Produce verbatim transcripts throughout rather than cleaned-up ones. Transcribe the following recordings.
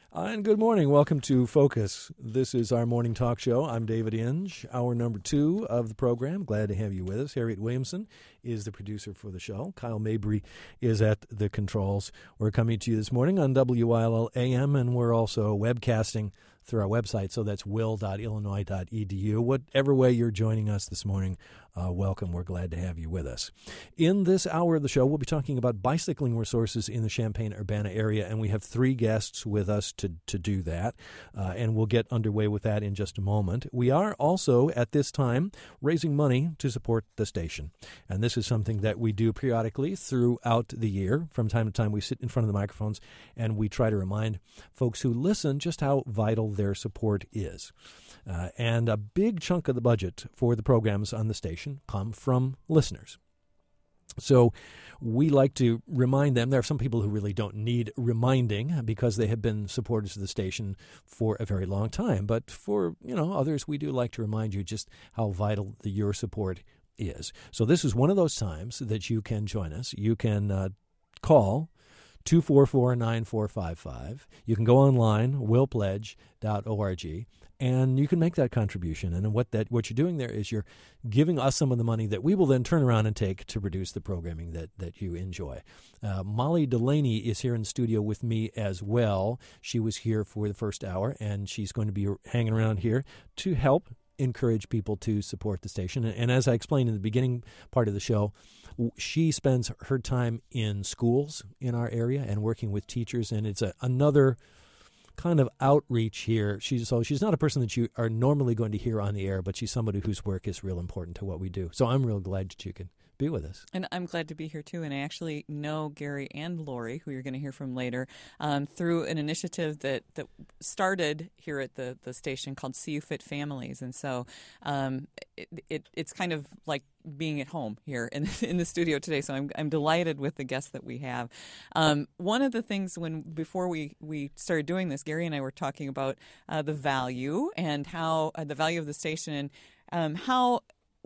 And good morning. Welcome to Focus. This is our morning talk show. I'm David Inge, hour number two of the program. Glad to have you with us. Harriet Williamson is the producer for the show. Kyle Mabry is at the controls. We're coming to you this morning on W I L L A M, and we're also webcasting through our website, so that's will dot illinois dot e d u. Whatever way you're joining us this morning, uh, welcome. We're glad to have you with us. In this hour of the show, we'll be talking about bicycling resources in the Champaign-Urbana area, and we have three guests with us to, to do that, uh, and we'll get underway with that in just a moment. We are also, at this time, raising money to support the station, and this is something that we do periodically throughout the year. From time to time, we sit in front of the microphones, and we try to remind folks who listen just how vital their support is. Uh, and a big chunk of the budget for the programs on the station come from listeners. So we like to remind them. There are some people who really don't need reminding because they have been supporters of the station for a very long time. But for, you know, others, we do like to remind you just how vital the, your support is. So this is one of those times that you can join us. You can uh, call two four four, nine four five five. You can go online, will pledge dot org, and you can make that contribution. And what that what you're doing there is you're giving us some of the money that we will then turn around and take to produce the programming that, that you enjoy. Uh, Molly Delaney is here in the studio with me as well. She was here for the first hour, and she's going to be hanging around here to help encourage people to support the station. And as I explained in the beginning part of the show, she spends her time in schools in our area and working with teachers, and it's a, another kind of outreach here. She's so she's not a person that you are normally going to hear on the air, but she's somebody whose work is real important to what we do. So I'm real glad that you can be with us. And I'm glad to be here, too. And I actually know Gary and Lori, who you're going to hear from later, um, through an initiative that, that started here at the, the station called See You Fit Families. And so um, it, it it's kind of like being at home here in, in the studio today. So I'm I'm delighted with the guests that we have. Um, one of the things when before we, we started doing this, Gary and I were talking about uh, the value and how uh, the value of the station and um, how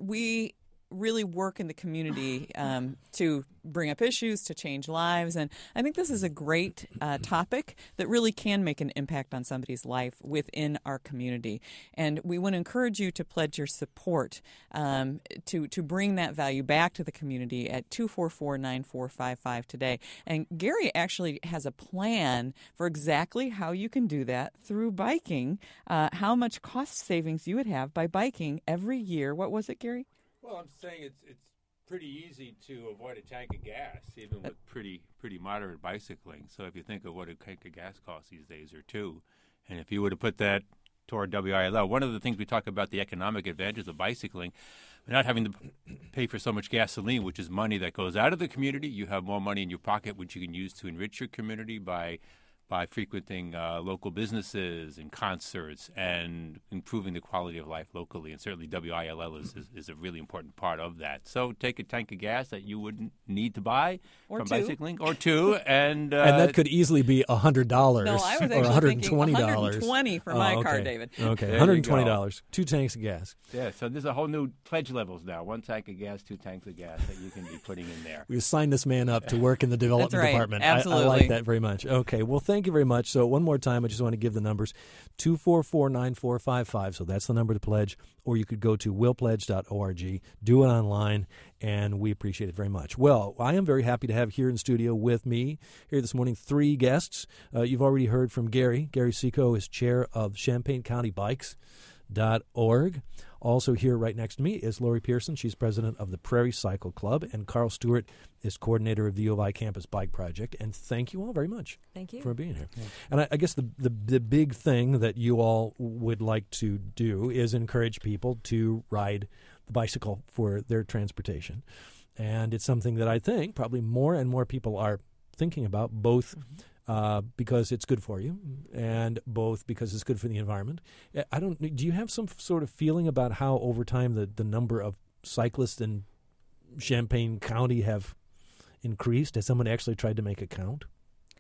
we really work in the community um, to bring up issues, to change lives. And I think this is a great uh, topic that really can make an impact on somebody's life within our community. And we want to encourage you to pledge your support um, to, to bring that value back to the community at two four four, nine four five five today. And Gary actually has a plan for exactly how you can do that through biking, uh, how much cost savings you would have by biking every year. What was it, Gary? Well, I'm saying it's it's pretty easy to avoid a tank of gas, even with pretty pretty moderate bicycling. So if you think of what a tank of gas costs these days, or two, and if you were to put that toward W I L L, one of the things we talk about the economic advantages of bicycling, not having to pay for so much gasoline, which is money that goes out of the community. You have more money in your pocket, which you can use to enrich your community by by frequenting uh, local businesses and concerts and improving the quality of life locally. And certainly W I L L is, is, is a really important part of that. So take a tank of gas that you wouldn't need to buy or from two. bicycling, or two. And uh, and that could easily be one hundred dollars no, I was or actually one hundred twenty dollars. one hundred twenty dollars for oh, my okay. car, David. Okay, There one hundred twenty you dollars. go. Two tanks of gas. Yeah, so there's a whole new pledge levels now. One tank of gas, two tanks of gas that you can be putting in there. We signed this man up to work in the development That's right. department. Absolutely. I, I like that very much. Okay, well, thank you very much. So one more time, I just want to give the numbers, two four four, nine four five five. So that's the number to pledge, or you could go to will pledge dot org, do it online, and we appreciate it very much. Well, I am very happy to have here in studio with me here this morning three guests. Uh, you've already heard from Gary. Gary Seco is chair of Champaign County Bikes dot org. Also here right next to me is Lori Pearson. She's president of the Prairie Cycle Club, and Carl Stewart is coordinator of the U of I Campus Bike Project. And thank you all very much Thank you. for being here. Yeah. And I, I guess the, the the big thing that you all would like to do is encourage people to ride the bicycle for their transportation. And it's something that I think probably more and more people are thinking about, both mm-hmm. Uh, because it's good for you, and both because it's good for the environment. I don't. Do you have some sort of feeling about how over time the, the number of cyclists in Champaign County have increased? Has someone actually tried to make a count?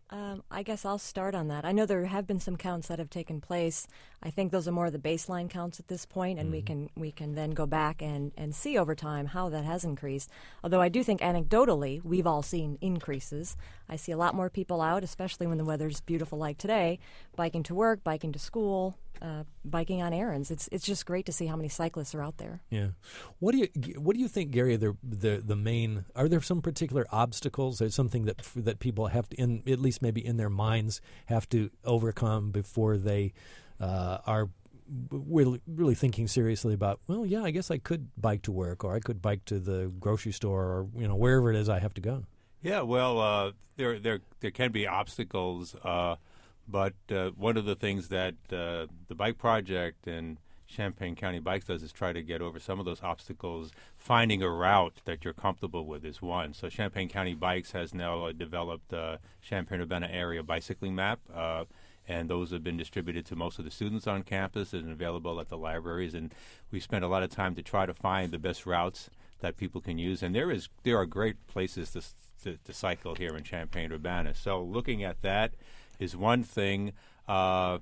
Um, I guess I'll start on that. I know there have been some counts that have taken place. I think those are more the baseline counts at this point, and mm-hmm. we can we can then go back and, and see over time how that has increased. Although I do think anecdotally we've all seen increases. I see a lot more people out, especially when the weather's beautiful like today, biking to work, biking to school, uh, biking on errands. It's it's just great to see how many cyclists are out there. Yeah. What do you what do you think, Gary? The the the main are there some particular obstacles? There's something that that people have to, in at least maybe in their minds, have to overcome before they uh, are really, really thinking seriously about, well, yeah, I guess I could bike to work, or I could bike to the grocery store, or you know wherever it is I have to go. Yeah, well, uh, there there there can be obstacles, uh, but uh, one of the things that uh, the Bike Project and Champaign County Bikes does is try to get over some of those obstacles. Finding a route that you're comfortable with is one. So Champaign County Bikes has now uh, developed a Champaign-Urbana area bicycling map, uh, and those have been distributed to most of the students on campus and available at the libraries. And we spent a lot of time to try to find the best routes that people can use. And there is there are great places to to, to cycle here in Champaign-Urbana. So looking at that is one thing. Uh,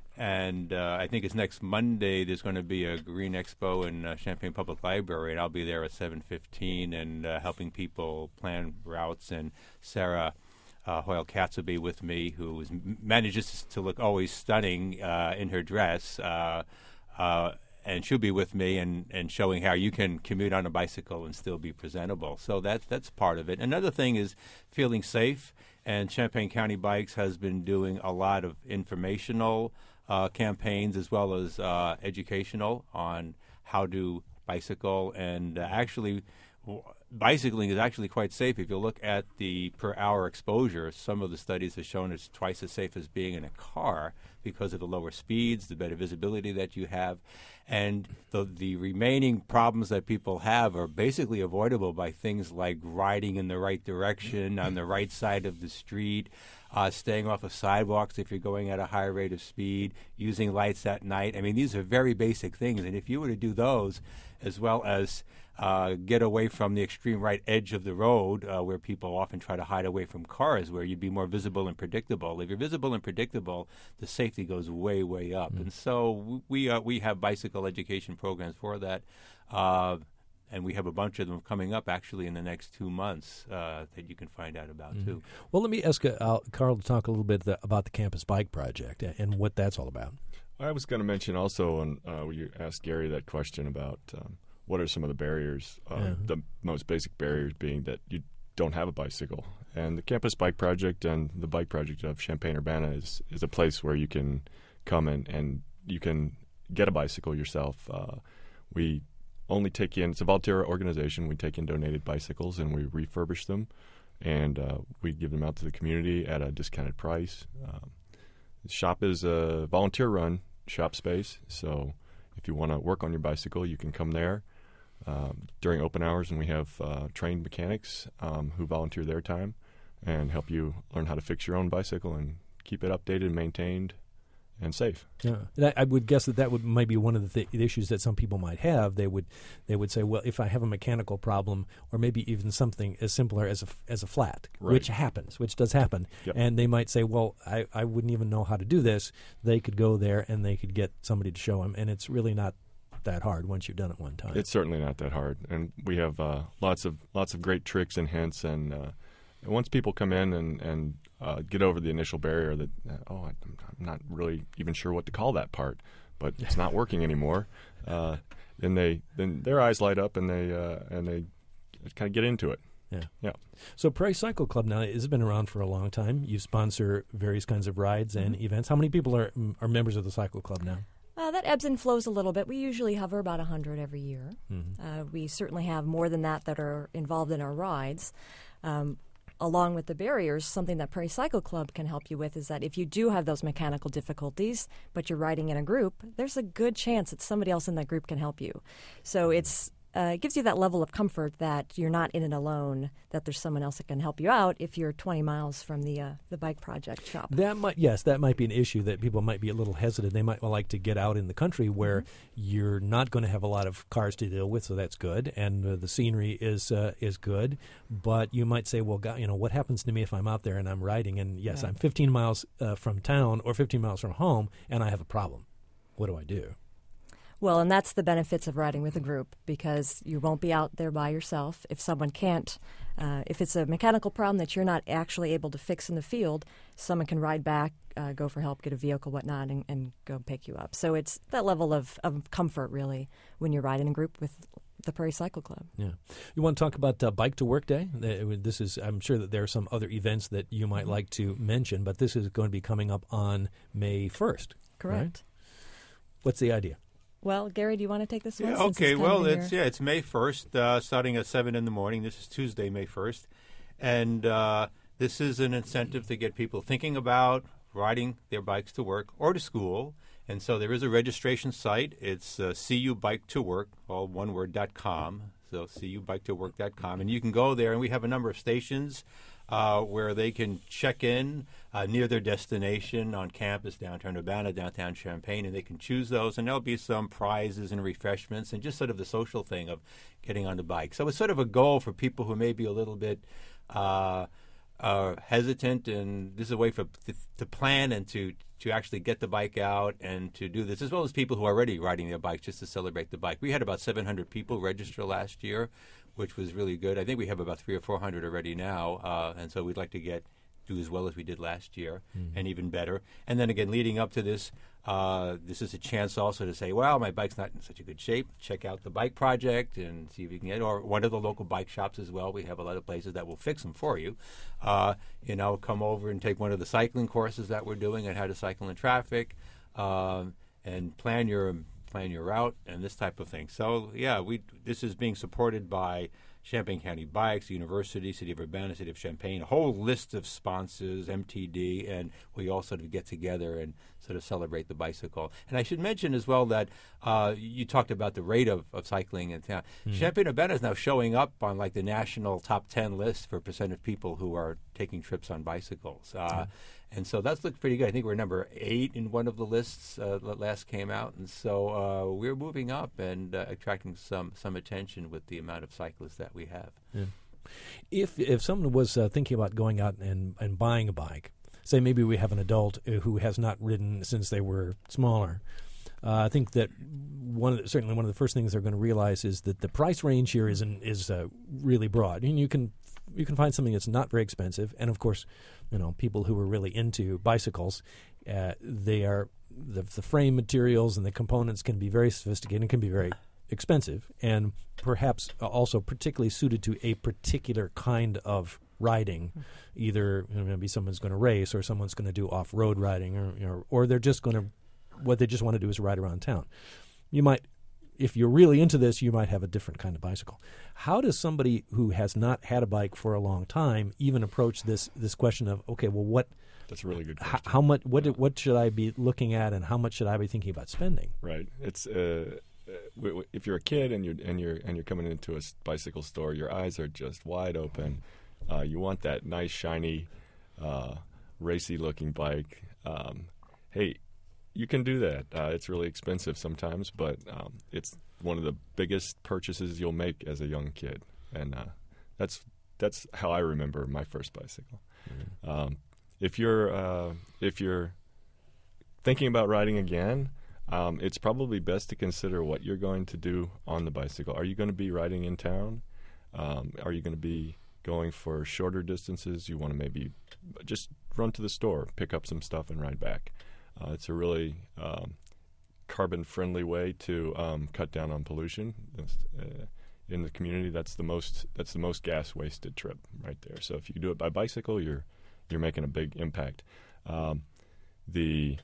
And uh, I think it's next Monday. There's going to be a Green Expo in uh, Champaign Public Library, and I'll be there at seven fifteen and uh, helping people plan routes. And Sarah uh, Hoyle-Katz will be with me, who is, manages to look always stunning uh, in her dress. Uh, uh, and she'll be with me and, and showing how you can commute on a bicycle and still be presentable. So that, that's part of it. Another thing is feeling safe, and Champaign County Bikes has been doing a lot of informational Uh, campaigns as well as uh, educational on how to bicycle. And uh, actually, w- bicycling is actually quite safe. If you look at the per hour exposure, some of the studies have shown it's twice as safe as being in a car because of the lower speeds, the better visibility that you have. And the, the remaining problems that people have are basically avoidable by things like riding in the right direction, on the right side of the street, Uh, staying off of sidewalks if you're going at a high rate of speed, using lights at night. I mean, these are very basic things. And if you were to do those, as well as uh, get away from the extreme right edge of the road, uh, where people often try to hide away from cars, where you'd be more visible and predictable. If you're visible and predictable, the safety goes way, way up. Mm-hmm. And so we uh, we have bicycle education programs for that. Uh, And we have a bunch of them coming up, actually, in the next two months uh, that you can find out about, mm-hmm. too. Well, let me ask uh, Carl to talk a little bit the, about the Campus Bike Project and what that's all about. I was going to mention also, when uh, you asked Gary that question about um, what are some of the barriers, uh, yeah. the most basic barriers being that you don't have a bicycle. And the Campus Bike Project and the Bike Project of Champaign-Urbana is, is a place where you can come and, and you can get a bicycle yourself. Uh, we only take in, it's a volunteer organization, we take in donated bicycles and we refurbish them, and uh, we give them out to the community at a discounted price. Um, the shop is a volunteer-run shop space, so if you want to work on your bicycle, you can come there um, during open hours, and we have uh, trained mechanics um, who volunteer their time and help you learn how to fix your own bicycle and keep it updated and maintained and safe. Yeah, and I, I would guess that that would might be one of the, th- the issues that some people might have. They would they would say, well, if I have a mechanical problem, or maybe even something as simpler as a as a flat, right. which happens, which does happen, yep. and they might say, well, I, I wouldn't even know how to do this. They could go there and they could get somebody to show them, and it's really not that hard once you've done it one time. It's certainly not that hard, and we have uh, lots of lots of great tricks and hints, and uh, once people come in and and Uh, get over the initial barrier that, uh, oh, I'm, I'm not really even sure what to call that part, but it's not working anymore. Uh, then they, then their eyes light up and they, uh, and they kind of get into it. Yeah, yeah. So Prairie Cycle Club now has been around for a long time. You sponsor various kinds of rides and mm-hmm. events. How many people are are members of the Cycle Club now? Uh, that ebbs and flows a little bit. We usually hover about one hundred every year. Mm-hmm. Uh, we certainly have more than that that are involved in our rides. Um, Along with the barriers, something that Prairie Cycle Club can help you with is that if you do have those mechanical difficulties, but you're riding in a group, there's a good chance that somebody else in that group can help you. So it's uh, it gives you that level of comfort that you're not in it alone, that there's someone else that can help you out if you're twenty miles from the uh, the bike project shop. That might, yes, that might be an issue that people might be a little hesitant. They might like to get out in the country where mm-hmm. you're not going to have a lot of cars to deal with, so that's good, and uh, the scenery is uh, is good. But you might say, well, God, you know, what happens to me if I'm out there and I'm riding, and yes, right. I'm fifteen miles uh, from town or fifteen miles from home, and I have a problem. What do I do? Well, and that's the benefits of riding with a group, because you won't be out there by yourself. If someone can't, uh, if it's a mechanical problem that you're not actually able to fix in the field, someone can ride back, uh, go for help, get a vehicle, whatnot, and, and go pick you up. So it's that level of, of comfort, really, when you're riding in a group with the Prairie Cycle Club. Yeah. You want to talk about uh, Bike to Work Day? This is, I'm sure that there are some other events that you might like to mention, but this is going to be coming up on May first. Correct. Right? What's the idea? Well, Gary, do you want to take this one? Yeah, okay, it's well, it's it's yeah, it's May first, uh, starting at seven in the morning. This is Tuesday, May first. And uh, this is an incentive to get people thinking about riding their bikes to work or to school. And so there is a registration site. It's uh, C U Bike to Work, all one word, dot com. So C U Bike to Work dot com. And you can go there, and we have a number of stations uh, where they can check in uh, near their destination on campus, downtown Urbana, downtown Champaign, and they can choose those. And there'll be some prizes and refreshments and just sort of the social thing of getting on the bike. So it's sort of a goal for people who may be a little bit uh, uh, hesitant, and this is a way for to, to plan and to to actually get the bike out and to do this, as well as people who are already riding their bikes just to celebrate the bike. We had about seven hundred people register last year, which was really good. I think we have about three or four hundred already now, uh, and so we'd like to get do as well as we did last year, mm-hmm. and even better. And then again, leading up to this, uh, this is a chance also to say, well, my bike's not in such a good shape. Check out the bike project and see if you can get, or one of the local bike shops as well. We have a lot of places that will fix them for you. Uh, you know, come over and take one of the cycling courses that we're doing on how to cycle in traffic, um, and plan your plan your route and this type of thing. So yeah, we this is being supported by Champaign County Bikes, University, City of Urbana, City of Champaign, a whole list of sponsors, M T D, and we all sort of get together and sort of celebrate the bicycle. And I should mention as well that uh, you talked about the rate of, of cycling in town. Mm-hmm. Champaign Urbana is now showing up on like the national top ten list for percent of people who are taking trips on bicycles. Uh, yeah. And so that's looked pretty good. I think we're number eight in one of the lists uh, that last came out. And so uh, we're moving up and uh, attracting some, some attention with the amount of cyclists that we have. Yeah. If if someone was uh, thinking about going out and, and buying a bike, say maybe we have an adult who has not ridden since they were smaller, uh, I think that one of the, certainly one of the first things they're going to realize is that the price range here is an, is uh, really broad. And you can you can find something that's not very expensive, and of course, you know, people who are really into bicycles, uh, they are the, the frame materials and the components can be very sophisticated and can be very expensive, and perhaps also particularly suited to a particular kind of riding. Mm-hmm. Either you know, maybe someone's going to race, or someone's going to do off-road riding, or you know, or they're just going to what they just want to do is ride around town. You might, if you're really into this, you might have a different kind of bicycle. How does somebody who has not had a bike for a long time even approach this this question of, okay, well, what? That's a really good question. How, how much? What? Yeah. What should I be looking at, and how much should I be thinking about spending? Right. It's uh, uh, if you're a kid and you're and you're and you're coming into a bicycle store, your eyes are just wide open. Uh, you want that nice, shiny, uh, racy-looking bike. Um, hey. You can do that. Uh, it's really expensive sometimes, but um, it's one of the biggest purchases you'll make as a young kid, and uh, that's that's how I remember my first bicycle. Mm-hmm. Um, if you're uh, if you're thinking about riding again, um, it's probably best to consider what you're going to do on the bicycle. Are you going to be riding in town? Um, are you going to be going for shorter distances? You want to maybe just run to the store, pick up some stuff, and ride back. Uh, it's a really um, carbon-friendly way to um, cut down on pollution uh, in the community. That's the most that's the most gas-wasted trip right there. So if you do it by bicycle, you're you're making a big impact. Um, the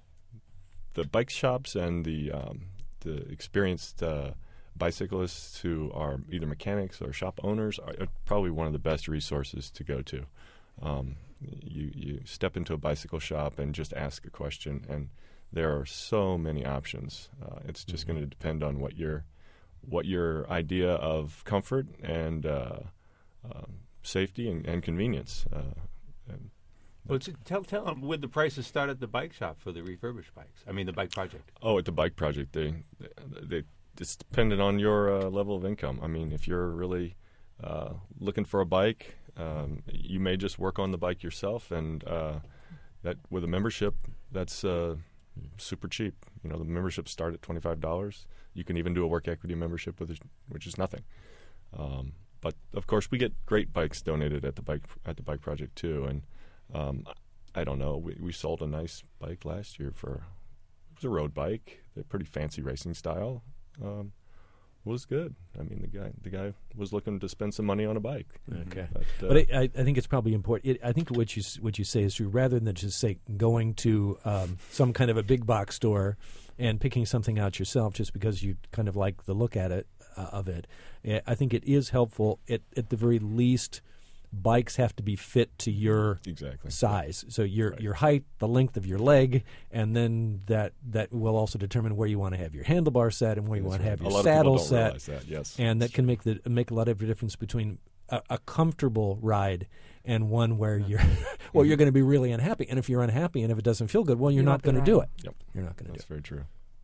the bike shops and the um, the experienced uh, bicyclists who are either mechanics or shop owners are, are probably one of the best resources to go to. Um, You, you step into a bicycle shop and just ask a question, and there are so many options. Uh, it's just mm-hmm. going to depend on what you're what your idea of comfort and uh, uh, safety and, and convenience. Uh, and well, t- tell tell them would the prices start at the bike shop for the refurbished bikes? I mean, the bike project. Oh, at the bike project, they they it's dependent on your uh, level of income. I mean, if you're really uh, looking for a bike, um, you may just work on the bike yourself, and uh, that with a membership, that's uh, super cheap. You know, the memberships start at twenty-five dollars. You can even do a work equity membership, with which is nothing. Um, but of course, we get great bikes donated at the bike at the bike project too. And um, I don't know, we, we sold a nice bike last year for it was a road bike, a pretty fancy racing style. Um, was good. I mean, the guy the guy was looking to spend some money on a bike. Okay, but, uh, but I, I think it's probably important. It, I think what you what you say is true. Rather than just say going to um, some kind of a big box store and picking something out yourself just because you kind of like the look at it uh, of it, I think it is helpful. It, at the very least, bikes have to be fit to your exactly. size. So your Right. your height, the length of your leg, and then that that will also determine where you want to have your handlebar set and where you That's want to have right. your a lot saddle of people don't set. realize that, yes. And that can make the make a lot of difference between a, a comfortable ride and one where you're well you're going to be really unhappy. And if you're unhappy and if it doesn't feel good, well, you're You not won't be going to do it. riding. Yep. You're not going to do That's it. very true.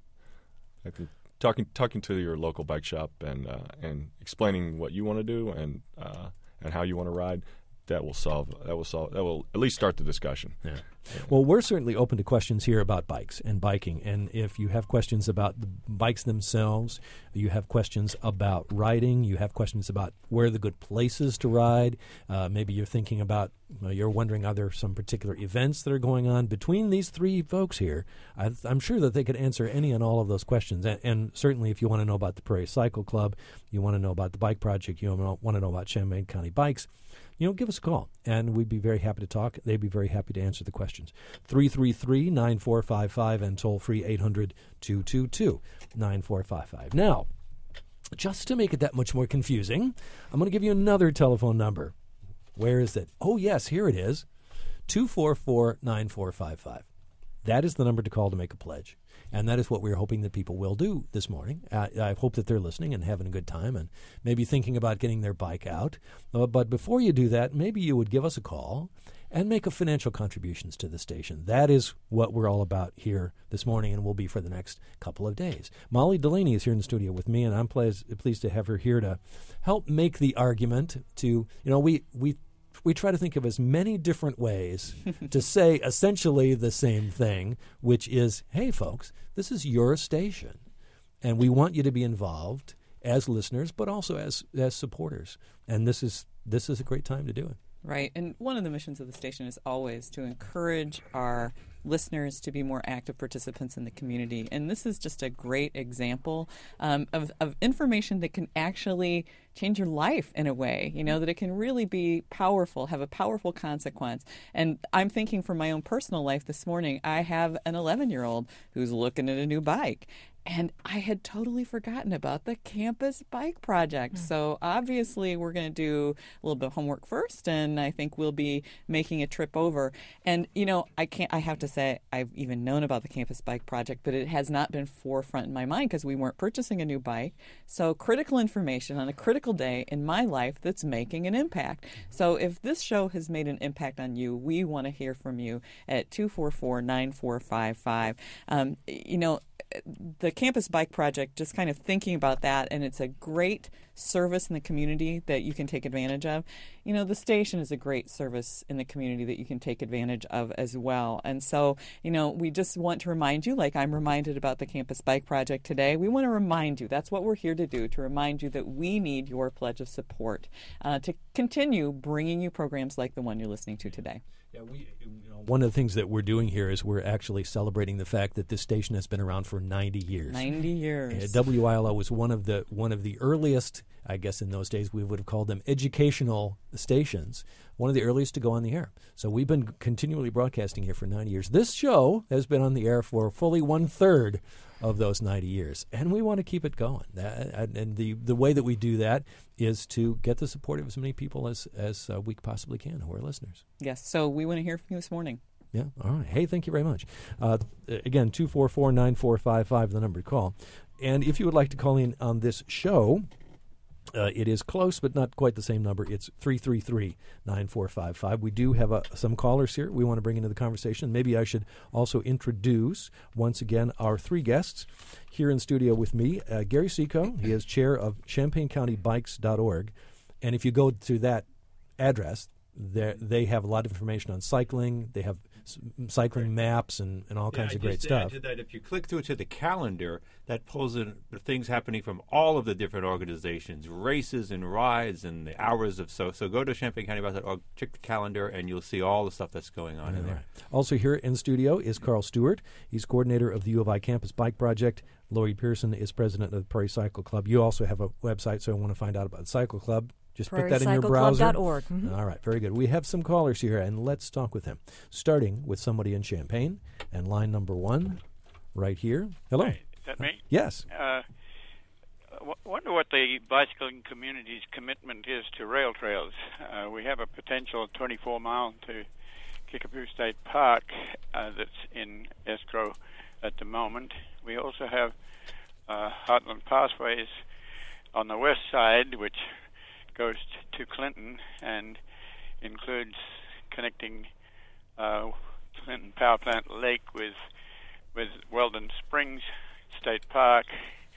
I think talking talking to your local bike shop and uh, and explaining what you want to do and uh, and how you want to ride, that will solve that will solve that will at least start the discussion. Yeah. Well, we're certainly open to questions here about bikes and biking. And if you have questions about the bikes themselves, you have questions about riding, you have questions about where are the good places to ride, uh, maybe you're thinking about, uh, you're wondering are there some particular events that are going on between these three folks here, I, I'm sure that they could answer any and all of those questions. And, and certainly if you want to know about the Prairie Cycle Club, you want to know about the bike project, you want to know about Champaign County Bikes, you know, give us a call, and we'd be very happy to talk. They'd be very happy to answer the questions. three three three, nine four five five and toll-free eight hundred, two two two, nine four five five. Now, just to make it that much more confusing, I'm going to give you another telephone number. Where is it? Oh, yes, here it is, two four four, nine four five five. That is the number to call to make a pledge. And that is what we're hoping that people will do this morning. Uh, I hope that they're listening and having a good time and maybe thinking about getting their bike out. Uh, but before you do that, maybe you would give us a call and make a financial contributions to the station. That is what we're all about here this morning and will be for the next couple of days. Molly Delaney is here in the studio with me, and I'm pleased, pleased to have her here to help make the argument to, you know, we we we try to think of as many different ways to say essentially the same thing, which is, hey, folks, this is your station, and we want you to be involved as listeners, but also as as supporters. And this is this is a great time to do it. Right. And one of the missions of the station is always to encourage our listeners to be more active participants in the community. And this is just a great example um, of, of information that can actually change your life in a way, you know, that it can really be powerful, have a powerful consequence. And I'm thinking from my own personal life this morning, I have an eleven-year-old who's looking at a new bike. And I had totally forgotten about the campus bike project. Mm. So obviously we're going to do a little bit of homework first, and I think we'll be making a trip over. And, you know, I can't, I have to say I've even known about the campus bike project, but it has not been forefront in my mind because we weren't purchasing a new bike. So critical information on a critical day in my life that's making an impact. So if this show has made an impact on you, we want to hear from you at two four four, nine four five five. Um, you know, the Campus Bike Project, just kind of thinking about that, and it's a great service in the community that you can take advantage of. You know, the station is a great service in the community that you can take advantage of as well. And so, you know, we just want to remind you, like I'm reminded about the Campus Bike Project today, we want to remind you, that's what we're here to do, to remind you that we need your pledge of support uh, to continue bringing you programs like the one you're listening to today. Yeah, we, you know, one of the things that we're doing here is we're actually celebrating the fact that this station has been around for ninety years. ninety years. Uh, W I L O was one of the one of the earliest, I guess in those days we would have called them educational stations, one of the earliest to go on the air. So we've been continually broadcasting here for ninety years. This show has been on the air for fully one-third of those ninety years, and we want to keep it going. That, and the, the way that we do that is to get the support of as many people as, as uh, we possibly can who are listeners. Yes, so we want to hear from you this morning. Yeah, all right. Hey, thank you very much. Uh, again, two four four, nine four five five, the number to call. and if you would like to call in on this show, uh, it is close but not quite the same number. It's three three three, nine four five five. We do have uh, some callers here we want to bring into the conversation. Maybe I should also introduce once again our three guests here in studio with me. Uh, Gary Seco, he is chair of Champaign County Bikes dot org. And if you go to that address, they have a lot of information on cycling. They have s- cycling right. maps and, and all yeah, kinds I of great just stuff. Add to that, if you click through to the calendar, that pulls in the things happening from all of the different organizations, races and rides and the hours of so. So go to Champaign County Bikes dot org, check the calendar, and you'll see all the stuff that's going on yeah, in there. Right. Also here in studio is Carl Stewart. He's coordinator of the U of I Campus Bike Project. Laurie Pearson is president of the Prairie Cycle Club. You also have a website, so I want to find out about the Cycle Club. Just put that in your browser. prairie cycle club dot org. Mm-hmm. All right, very good. We have some callers here, and let's talk with them. Starting with somebody in Champaign, and line number one, right here. Hello. Hi, is that me? Yes. Uh, w- wonder what the bicycling community's commitment is to rail trails. Uh, we have a potential twenty-four mile to Kickapoo State Park uh, that's in escrow at the moment. We also have uh, Heartland Pathways on the west side, which goes t- to Clinton and includes connecting uh, Clinton Power Plant Lake with with Weldon Springs State Park.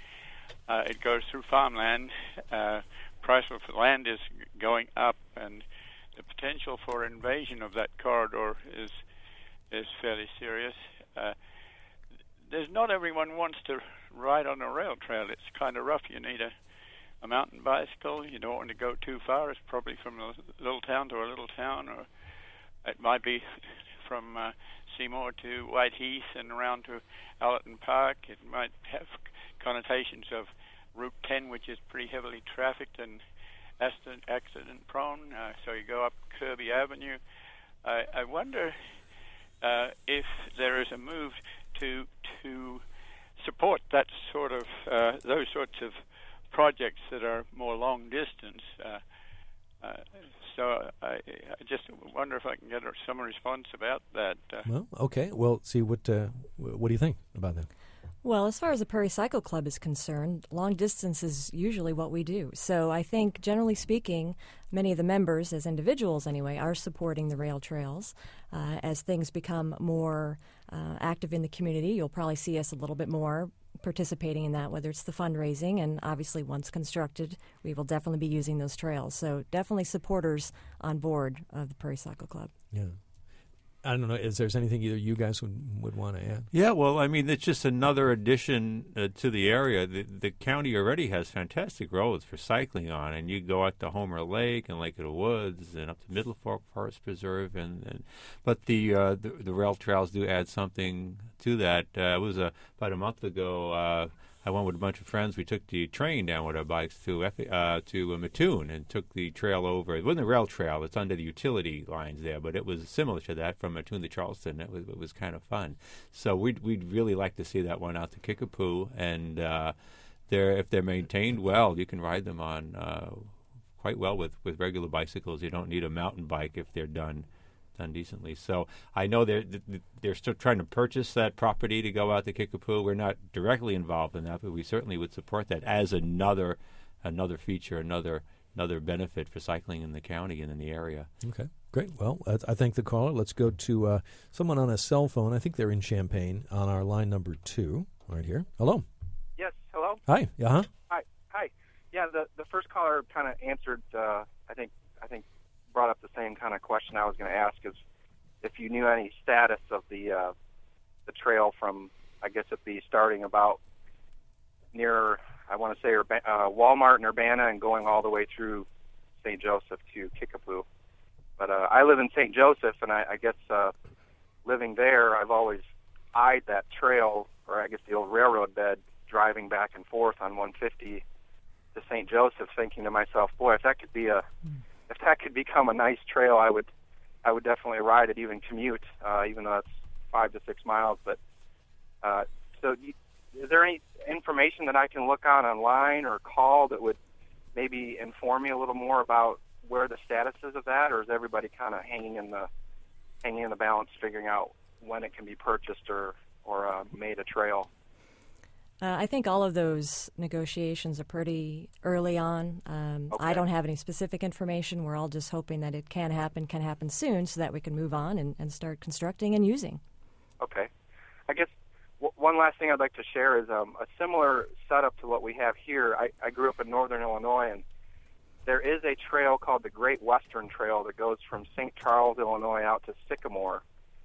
Uh, it goes through farmland. Uh, price of land is going up, and the potential for invasion of that corridor is is fairly serious. Uh, there's not everyone wants to ride on a rail trail. It's kind of rough. You need a a mountain bicycle. You don't want to go too far. It's probably from a little town to a little town, or it might be from uh, Seymour to Whiteheath and around to Allerton Park. It might have connotations of Route ten, which is pretty heavily trafficked and accident, accident prone. Uh, so you go up Kirby Avenue. I, I wonder uh, if there is a move to to support that sort of uh, those sorts of projects that are more long distance. Uh, uh, so I, I just wonder if I can get some response about that. Uh, well, okay. Well, see, what uh, what do you think about that? Well, as far as the Prairie Cycle Club is concerned, long distance is usually what we do. So I think, generally speaking, many of the members, as individuals anyway, are supporting the rail trails. Uh, as things become more uh, active in the community, you'll probably see us a little bit more participating in that, whether it's the fundraising, and obviously once constructed, we will definitely be using those trails. So definitely supporters on board of the Prairie Cycle Club. Yeah. I don't know, is there anything either you guys would, would want to add? Yeah, well, I mean, it's just another addition uh, to the area. The, the county already has fantastic roads for cycling on, and you go out to Homer Lake and Lake of the Woods and up to Middle Fork Forest Preserve. And, and but the, uh, the the rail trails do add something to that. Uh, it was a, about a month ago. Uh, I went with a bunch of friends. We took the train down with our bikes to uh, to uh, Mattoon and took the trail over. It wasn't a rail trail; it's under the utility lines there, but it was similar to that from Mattoon to Charleston. It was it was kind of fun. So we'd we'd really like to see that one out to Kickapoo, and uh, they're if they're maintained well, you can ride them on uh, quite well with, with regular bicycles. You don't need a mountain bike if they're done. done decently. So I know they're they're still trying to purchase that property to go out to Kickapoo. We're not directly involved in that, but we certainly would support that as another another feature, another another benefit for cycling in the county and in the area. Okay, great. Well, I, I thank the caller. Let's go to uh, someone on a cell phone. I think they're in Champaign on our line number two right here. Hello. Yes, hello? Hi. Uh-huh. Hi. Hi. Yeah, the, the first caller kind of answered, uh, I think, I think, brought up the same kind of question I was going to ask, is if you knew any status of the uh, the trail from, I guess it'd be starting about near, I want to say, Urba- uh, Walmart in Urbana and going all the way through Saint Joseph to Kickapoo. But uh, I live in Saint Joseph, and I, I guess uh, living there, I've always eyed that trail, or I guess the old railroad bed, driving back and forth on one fifty to Saint Joseph, thinking to myself, boy, if that could be a If that could become a nice trail, I would, I would definitely ride it, even commute, uh, even though it's five to six miles. But uh, so, you, is there any information that I can look on online or call that would maybe inform me a little more about where the status is of that, or is everybody kind of hanging in the, hanging in the balance, figuring out when it can be purchased or or uh, made a trail? Uh, I think all of those negotiations are pretty early on. Um, Okay. I don't have any specific information. We're all just hoping that it can happen, can happen soon, so that we can move on and, and start constructing and using. Okay. I guess w- one last thing I'd like to share is um, a similar setup to what we have here. I, I grew up in northern Illinois, and there is a trail called the Great Western Trail that goes from Saint Charles, Illinois, out to Sycamore.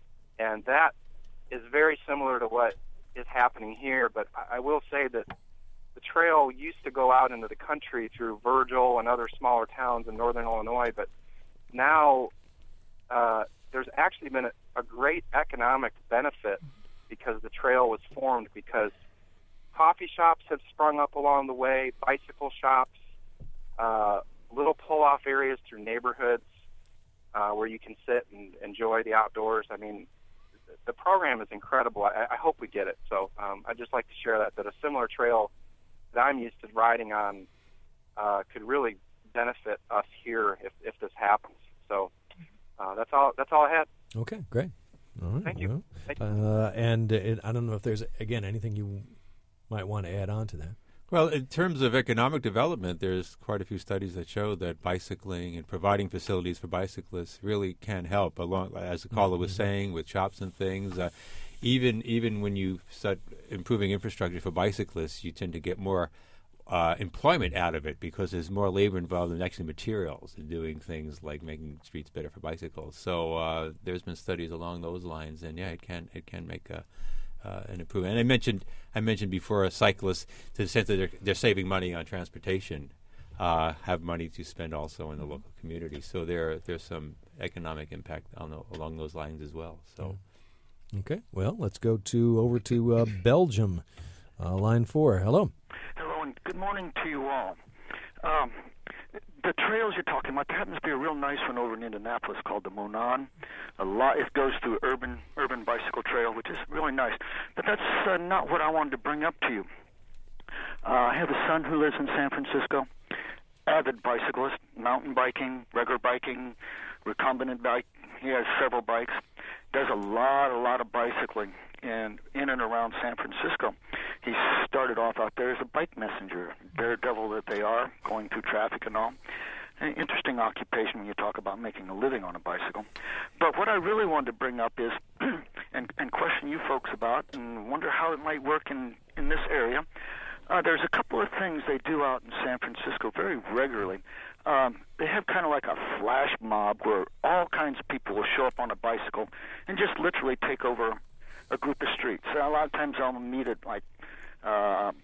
And that is very similar to what is happening here, but I, I will say that the trail used to go out into the country through Virgil and other smaller towns in northern Illinois, but now uh, there's actually been a, a great economic benefit because the trail was formed, because coffee shops have sprung up along the way, bicycle shops, uh, little pull-off areas through neighborhoods uh, where you can sit and enjoy the outdoors. I mean, the program is incredible. I, I hope we get it. So um, I'd just like to share that, that a similar trail that I'm used to riding on uh, could really benefit us here if, if this happens. So uh, that's all. That's all I had. Okay, great. All right. Thank you. Well, Thank you. Uh, and it, I don't know if there's, again, anything you might want to add on to that. Well, in terms of economic development, there's quite a few studies that show that bicycling and providing facilities for bicyclists really can help. Along, as the caller was saying, with shops and things. Uh, even even when you start improving infrastructure for bicyclists, you tend to get more uh, employment out of it because there's more labor involved in actually materials and doing things like making streets better for bicycles. So uh, there's been studies along those lines, and yeah, it can it can make a Uh, an improvement. And I mentioned I mentioned before, a cyclist, to the extent that they're, they're saving money on transportation, uh, have money to spend also in the local community. So there there's some economic impact on the, along those lines as well. So, Okay. Well, let's go to over to uh, Belgium, uh, line four. Hello. Hello, and good morning to you all. Um, the trails you're talking about, there happens to be a real nice one over in Indianapolis called the Monon. A lot, it goes through urban urban bicycle trail, which is really nice. But that's uh, not what I wanted to bring up to you. Uh, I have a son who lives in San Francisco, avid bicyclist, mountain biking, regular biking, recombinant bike. He has several bikes. Does a lot, a lot of bicycling in in and around San Francisco. He started off out there as a bike messenger, daredevil that they are, going through traffic and all. An interesting occupation when you talk about making a living on a bicycle. But what I really wanted to bring up is, and, and question you folks about, and wonder how it might work in, in this area. Uh, there's a couple of things they do out in San Francisco very regularly. Um, they have kind of like a flash mob where all kinds of people will show up on a bicycle and just literally take over a group of streets. So a lot of times I'll meet at like uh,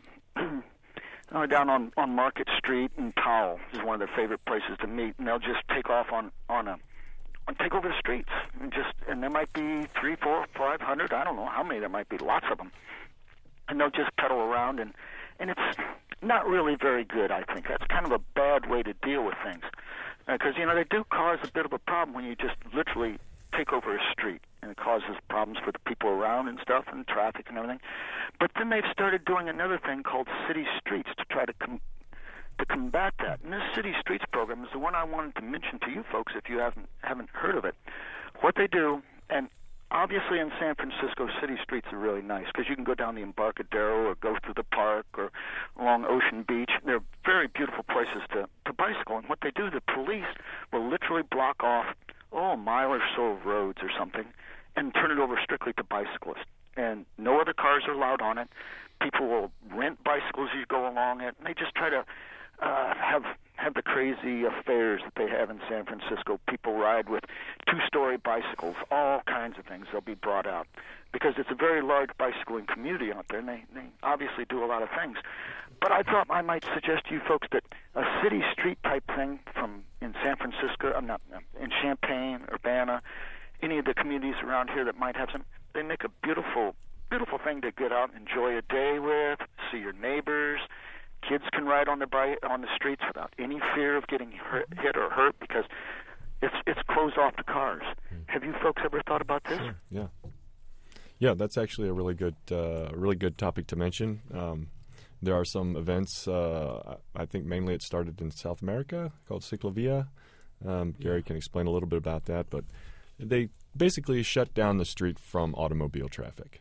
uh, down on, on Market Street in Powell is one of their favorite places to meet, and they'll just take off on on a and take over the streets, and just and there might be three, four, five hundred. I don't know how many there might be, lots of them, and they'll just pedal around, and and it's not really very good. I think that's kind of a bad way to deal with things, because uh, you know they do cause a bit of a problem when you just literally take over a street, and it causes problems for the people around and stuff, and traffic and everything. But then they've started doing another thing called city streets to try to com- to combat that. And this city streets program is the one I wanted to mention to you folks if you haven't haven't heard of it. What they do, and obviously in San Francisco, city streets are really nice because you can go down the Embarcadero or go through the park or along Ocean Beach. They're very beautiful places to, to bicycle. And what they do, the police will literally block off oh, a mile or so of roads or something, and turn it over strictly to bicyclists. And no other cars are allowed on it. People will rent bicycles as you go along it, and they just try to uh, have have the crazy affairs that they have in San Francisco. People ride with two-story bicycles, all kinds of things. They'll be brought out because it's a very large bicycling community out there, and they, they obviously do a lot of things. But I thought I might suggest to you folks that a city street type thing from in San Francisco, I'm not in Champaign, Urbana, any of the communities around here that might have some, they make a beautiful, beautiful thing to get out and enjoy a day with, see your neighbors. Kids can ride on the bike on the streets without any fear of getting hurt, hit or hurt because it's it's closed off to cars. Have you folks ever thought about this? Sure. Yeah, yeah, that's actually a really good, uh, really good topic to mention. Um, there are some events. Uh, I think mainly it started in South America called Ciclovia. Um, Gary yeah. can explain a little bit about that, but they basically shut down the street from automobile traffic. Mm.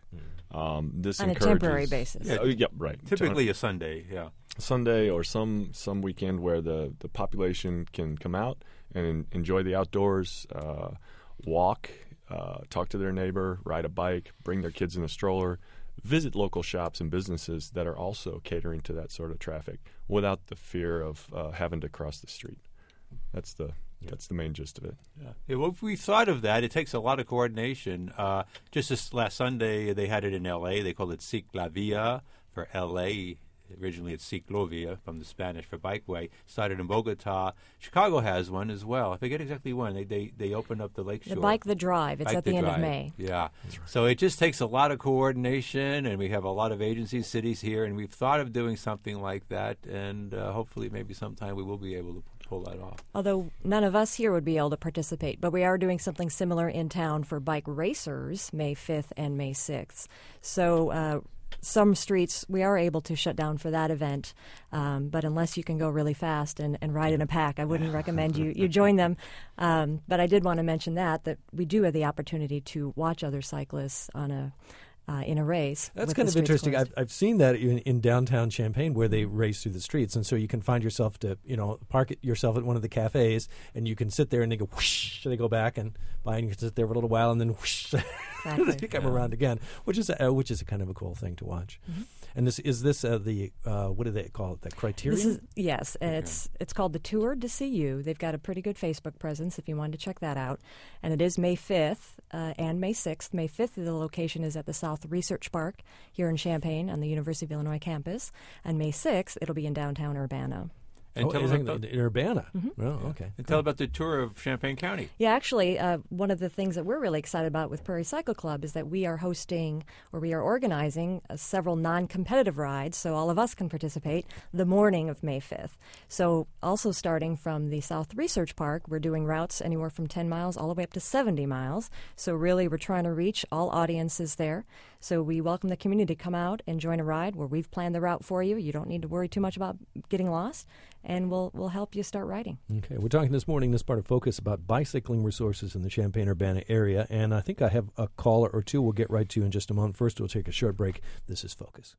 Um, this on a encourages, temporary basis. Yeah, yeah, right. Typically a Sunday, yeah. Sunday or some some weekend where the, the population can come out and en- enjoy the outdoors, uh, walk, uh, talk to their neighbor, ride a bike, bring their kids in a stroller, visit local shops and businesses that are also catering to that sort of traffic without the fear of uh, having to cross the street. That's the yeah. that's the main gist of it. Yeah. Yeah, well, if we thought of that, it takes a lot of coordination. Uh, just this last Sunday, they had it in L A. They called it Ciclavia for L A. Originally, it's Ciclovia from the Spanish for bikeway. Started in Bogota. Chicago has one as well. I forget exactly when. They they, they opened up the lakeshore. The Bike the Drive. It's Bike at the, the end Drive. of May. Yeah. Right. So it just takes a lot of coordination, and we have a lot of agencies, cities here, and we've thought of doing something like that, and uh, hopefully maybe sometime we will be able to pull that off. Although none of us here would be able to participate, but we are doing something similar in town for bike racers May fifth and May sixth. So uh, some streets we are able to shut down for that event, um, but unless you can go really fast and, and ride in a pack, I wouldn't recommend you, you join them. Um, but I did want to mention that, that we do have the opportunity to watch other cyclists on a Uh, in a race. That's kind of interesting. I've, I've seen that in, in downtown Champaign where they race through the streets, and so you can find yourself to, you know, park it yourself at one of the cafes, and you can sit there and they go whoosh, they go back and buy, and you can sit there for a little while, and then whoosh, exactly. they come yeah. around again, which is a, uh, which is a kind of a cool thing to watch. Mm-hmm. And this is this uh, the uh, what do they call it? The Criterion? This is, yes, and okay. it's it's called the Tour de C U. They've got a pretty good Facebook presence if you wanted to check that out. And it is May fifth uh, and May sixth. May fifth, the location is at the South Research Park here in Champaign on the University of Illinois campus. And May sixth, it'll be in downtown Urbana. And oh, tell in, about, in Urbana. Mm-hmm. Oh, okay. And tell about the tour of Champaign County. Yeah, actually, uh, one of the things that we're really excited about with Prairie Cycle Club is that we are hosting, or we are organizing, uh, several non-competitive rides, so all of us can participate, the morning of May fifth. So also starting from the South Research Park, we're doing routes anywhere from ten miles all the way up to seventy miles. So really, we're trying to reach all audiences there. So we welcome the community to come out and join a ride where we've planned the route for you. You don't need to worry too much about getting lost, and we'll we'll help you start riding. Okay, we're talking this morning, this part of Focus, about bicycling resources in the Champaign-Urbana area, and I think I have a caller or two we'll get right to in just a moment. First, we'll take a short break. This is Focus.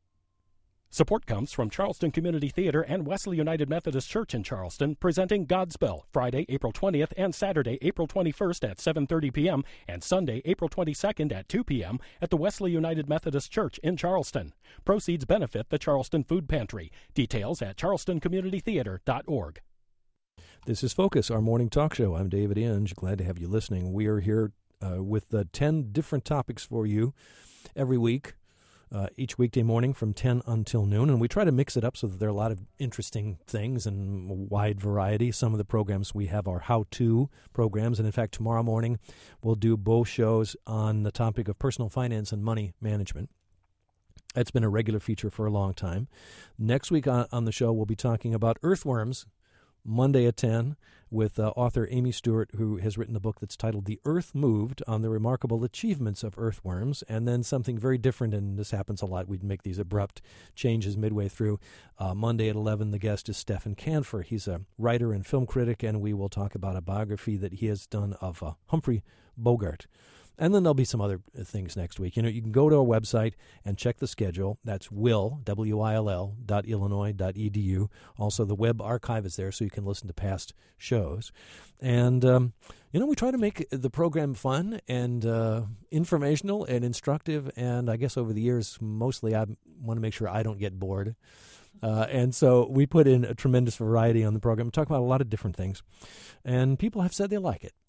Support comes from Charleston Community Theater and Wesley United Methodist Church in Charleston, presenting Godspell, Friday, April twentieth and Saturday, April twenty-first at seven thirty p.m. and Sunday, April twenty-second at two p.m. at the Wesley United Methodist Church in Charleston. Proceeds benefit the Charleston Food Pantry. Details at charleston community theater dot org. This is Focus, our morning talk show. I'm David Inge. Glad to have you listening. We are here uh, with uh, ten different topics for you every week. Uh, each weekday morning from ten until noon, and we try to mix it up so that there are a lot of interesting things and a wide variety. Some of the programs we have are how-to programs, and in fact, tomorrow morning we'll do both shows on the topic of personal finance and money management. That's been a regular feature for a long time. Next week on, on the show, we'll be talking about earthworms, Monday at ten, with uh, author Amy Stewart, who has written a book that's titled The Earth Moved, on the remarkable achievements of earthworms. And then something very different, and this happens a lot, we'd make these abrupt changes midway through. Uh, Monday at eleven, the guest is Stephen Canfor. He's a writer and film critic, and we will talk about a biography that he has done of uh, Humphrey Bogart. And then there'll be some other things next week. You know, you can go to our website and check the schedule. That's will, W I L L, dot Illinois, dot E D U. Also, the web archive is there so you can listen to past shows. And, um, you know, we try to make the program fun and uh, informational and instructive. And I guess over the years, mostly I want to make sure I don't get bored. Uh, and so we put in a tremendous variety on the program. We talk about a lot of different things. And people have said they like it.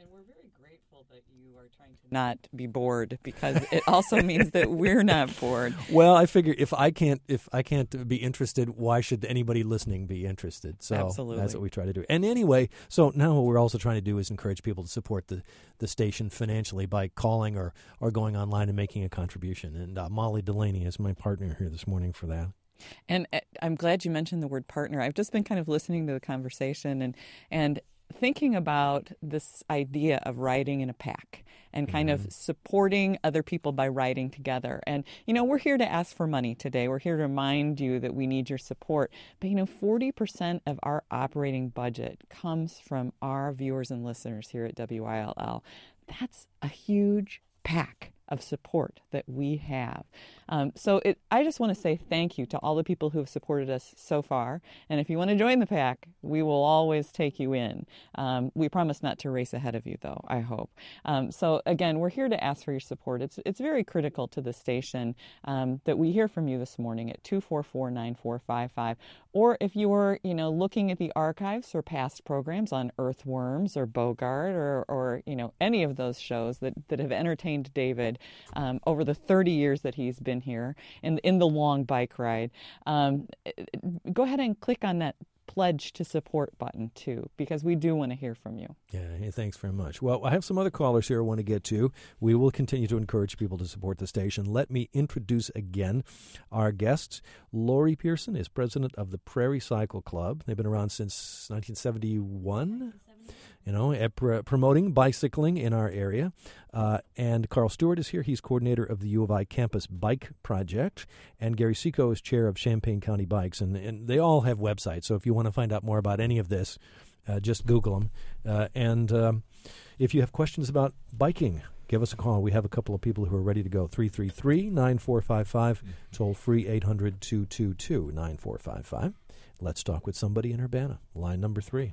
Not be bored, because it also means that we're not bored. Well, I figure if I can't if I can't be interested, why should anybody listening be interested? So Absolutely. That's what we try to do. And anyway, so now what we're also trying to do is encourage people to support the, the station financially by calling or, or going online and making a contribution. And uh, Molly Delaney is my partner here this morning for that. And uh, I'm glad you mentioned the word partner. I've just been kind of listening to the conversation and and thinking about this idea of riding in a pack and kind mm-hmm. of supporting other people by riding together. And, you know, we're here to ask for money today. We're here to remind you that we need your support. But, you know, forty percent of our operating budget comes from our viewers and listeners here at W I L L. That's a huge pack of support that we have. Um, so it, I just want to say thank you to all the people who have supported us so far. And if you want to join the pack, we will always take you in. Um, we promise not to race ahead of you, though, I hope. Um, so again, we're here to ask for your support. It's it's very critical to the station um, that we hear from you this morning at two four four, nine four five five. Or if you're, you know, looking at the archives for past programs on Earthworms or Bogart or, or you know, any of those shows that, that have entertained David um, over the thirty years that he's been here in, in the long bike ride, um, go ahead and click on that pledge to support button too, because we do want to hear from you. Yeah, hey, thanks very much. Well, I have some other callers here I want to get to. We will continue to encourage people to support the station. Let me introduce again our guests. Lori Pearson is president of the Prairie Cycle Club. They've been around since nineteen seventy-one. You know, at pr- promoting bicycling in our area. Uh, and Carl Stewart is here. He's coordinator of the U of I Campus Bike Project. And Gary Seco is chair of Champaign County Bikes. And, and they all have websites, so if you want to find out more about any of this, uh, just Google them. Uh, and um, if you have questions about biking, give us a call. We have a couple of people who are ready to go. three three three, nine four five five, toll free eight hundred, two two two, nine four five five. Let's talk with somebody in Urbana. Line number three.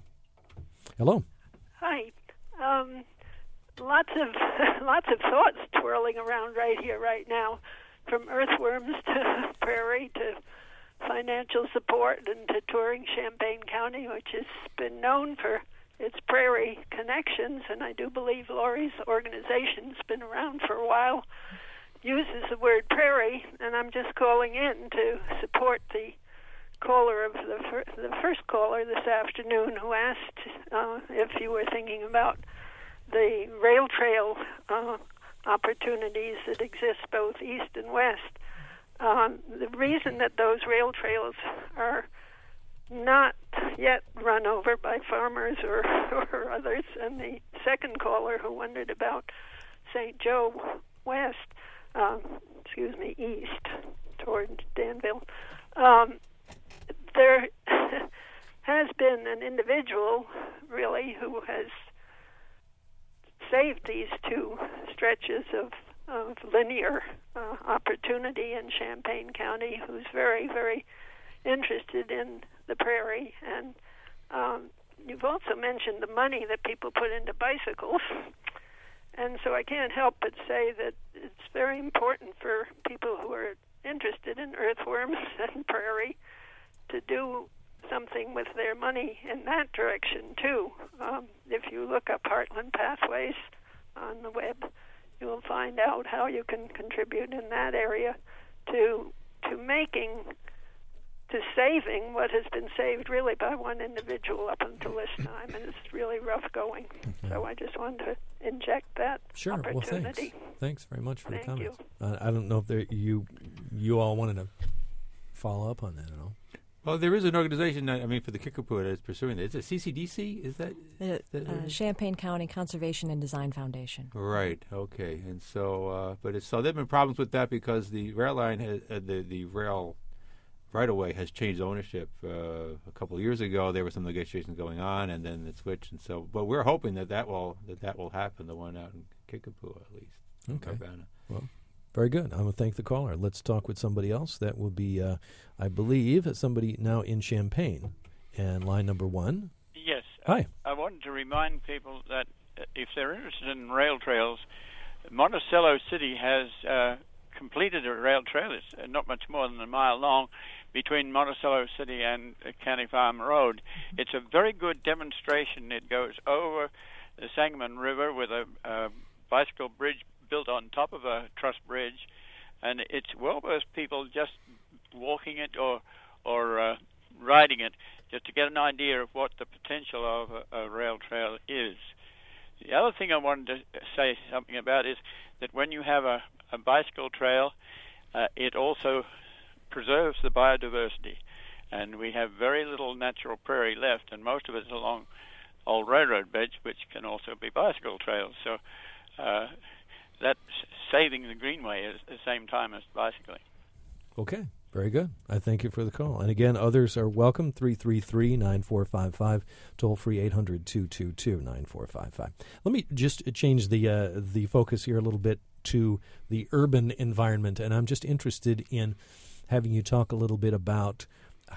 Hello. Hi. Um, lots of lots of thoughts twirling around right here, right now, from earthworms to prairie to financial support and to touring Champaign County, which has been known for its prairie connections, and I do believe Lori's organization's been around for a while, uses the word prairie, and I'm just calling in to support the caller of the, fir- the first caller this afternoon who asked uh, if you were thinking about the rail trail uh, opportunities that exist both east and west. Um, the reason that those rail trails are not yet run over by farmers or, or others, and the second caller who wondered about Saint Joe West, um, excuse me, east toward Danville, um, there has been an individual, really, who has saved these two stretches of, of linear uh, opportunity in Champaign County, who's very, very interested in the prairie. And um, you've also mentioned the money that people put into bicycles. And so I can't help but say that it's very important for people who are interested in earthworms and prairie to do something with their money in that direction, too. Um, if you look up Heartland Pathways on the web, you will find out how you can contribute in that area to to making, to saving what has been saved really by one individual up until this time, and it's really rough going. Okay. So I just wanted to inject that sure. opportunity. Well, thanks. Thanks very much for Thank the comments. You. Uh, I don't know if there, you you all wanted to follow up on that at all. Well, there is an organization, I mean, for the Kickapoo that is pursuing that. Is it C C D C? Is that? The, that uh, Champaign County Conservation and Design Foundation. Right, okay. And so, uh, but it's, so there have been problems with that because the rail line, has, uh, the, the rail right-of-way has changed ownership. Uh, a couple of years ago, there were some negotiations going on, and then it switched. And so, but we're hoping that that will, that that will happen, the one out in Kickapoo, at least. Okay. Urbana. Well, very good. I'm going to thank the caller. Let's talk with somebody else. That will be, uh, I believe, somebody now in Champaign. And line number one. Yes. Hi. I, I wanted to remind people that uh, if they're interested in rail trails, Monticello City has uh, completed a rail trail. It's uh, not much more than a mile long between Monticello City and uh, County Farm Road. It's a very good demonstration. It goes over the Sangamon River with a uh, bicycle bridge built on top of a truss bridge, and it's well worth people just walking it or or uh, riding it just to get an idea of what the potential of a, a rail trail is. The other thing I wanted to say something about is that when you have a, a bicycle trail, uh, it also preserves the biodiversity, and we have very little natural prairie left, and most of it is along old railroad beds, which can also be bicycle trails. So uh, that's saving the greenway at the same time as bicycling. Okay, very good. I thank you for the call. And again, others are welcome, three three three, nine four five five, toll free eight hundred, two two two, nine four five five. Let me just change the uh, the focus here a little bit to the urban environment, and I'm just interested in having you talk a little bit about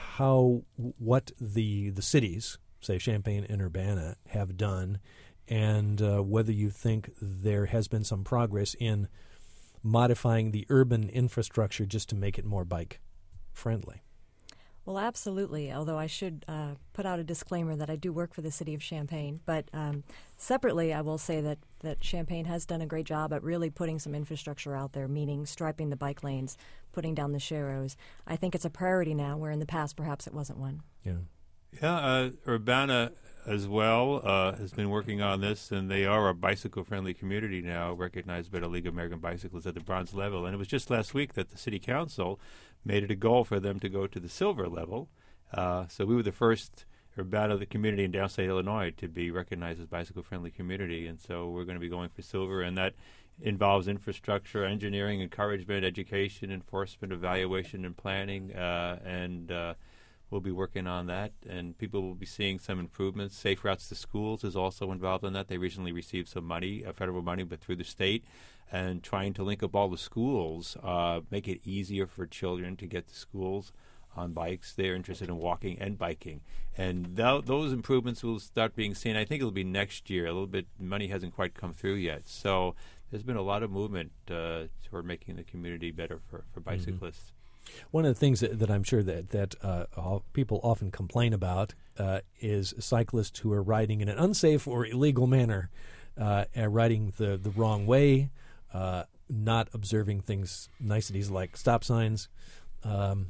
how what the the cities, say Champaign and Urbana, have done, and uh, whether you think there has been some progress in modifying the urban infrastructure just to make it more bike friendly. Well, absolutely, although I should uh, put out a disclaimer that I do work for the city of Champaign. But um, separately, I will say that, that Champaign has done a great job at really putting some infrastructure out there, meaning striping the bike lanes, putting down the sharrows. I think it's a priority now, where in the past perhaps it wasn't one. Yeah, yeah. Uh, Urbana as well uh, has been working on this, and they are a bicycle-friendly community now, recognized by the League of American Bicyclists at the bronze level. And it was just last week that the city council made it a goal for them to go to the silver level. Uh, so we were the first Urbana the community in downstate Illinois to be recognized as bicycle-friendly community, and so we're going to be going for silver, and that involves infrastructure, engineering, encouragement, education, enforcement, evaluation, and planning, uh, and uh, we'll be working on that, and people will be seeing some improvements. Safe Routes to Schools is also involved in that. They recently received some money, uh, federal money, but through the state, and trying to link up all the schools, uh, make it easier for children to get to schools on bikes. They're interested in walking and biking. And th- those improvements will start being seen. I think it'll be next year. A little bit, money hasn't quite come through yet. So there's been a lot of movement uh, toward making the community better for, for bicyclists. Mm-hmm. One of the things that, that I'm sure that, that uh, all, people often complain about uh, is cyclists who are riding in an unsafe or illegal manner, uh, riding the, the wrong way, uh, not observing things, niceties like stop signs, um,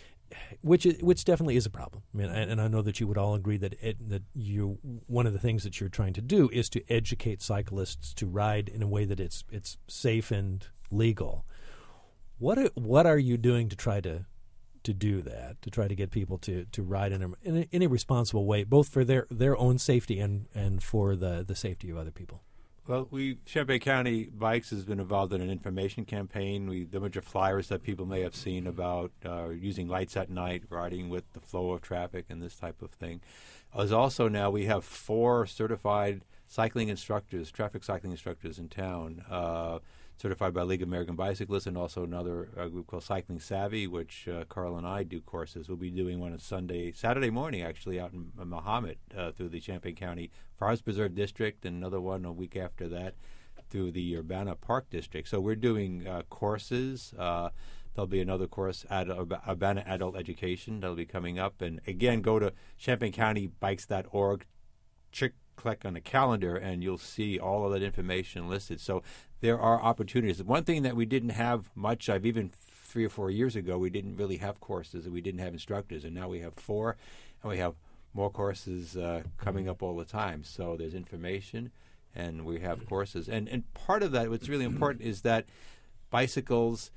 which is, which definitely is a problem. I mean, and, and I know that you would all agree that it, that you one of the things that you're trying to do is to educate cyclists to ride in a way that it's it's safe and legal. What are, what are you doing to try to to do that? To try to get people to, to ride in a, in a in a responsible way, both for their, their own safety and, and for the, the safety of other people? Well, we Champaign County Bikes has been involved in an information campaign. We the bunch of flyers that people may have seen about uh, using lights at night, riding with the flow of traffic, and this type of thing. As also now we have four certified cycling instructors, traffic cycling instructors in town, uh, certified by League of American Bicyclists, and also another uh, group called Cycling Savvy, which uh, Carl and I do courses. We'll be doing one on Sunday, Saturday morning, actually, out in uh, Mahomet uh, through the Champaign County Forest Preserve District, and another one a week after that through the Urbana Park District. So we're doing uh, courses. Uh, there'll be another course at Urbana Adult Education that'll be coming up. And again, go to champaign county bikes dot org, check, click on the calendar, and you'll see all of that information listed. So there are opportunities. One thing that we didn't have much of, even three or four years ago, we didn't really have courses, and we didn't have instructors, and now we have four, and we have more courses uh, coming up all the time. So there's information, and we have courses. And and part of that, what's really important, is that bicycles,